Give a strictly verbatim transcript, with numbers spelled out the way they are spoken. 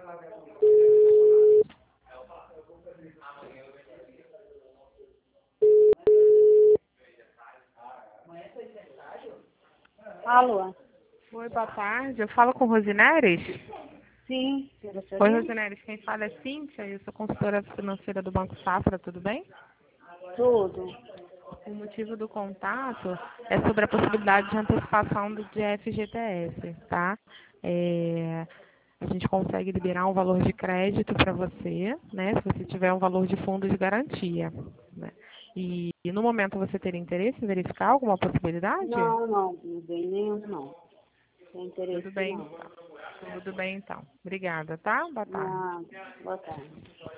Alô? Oi, boa tarde. Eu falo com Rosineres? Sim, você Oi, gostaria? Rosineres. Quem fala é Cíntia. Eu sou consultora financeira do Banco Safra. Tudo bem? Tudo. O motivo do contato é sobre a possibilidade de antecipação do de F G T S, tá? É, a gente consegue liberar um valor de crédito para você, né? Se você tiver um valor de fundo de garantia, né? E, e no momento você teria interesse em verificar alguma possibilidade? Não, não, não tem nenhum, não. Tem Tudo interesse, bem, não. então. Tudo bem, então. Obrigada, tá? Boa tarde. Não, boa tarde.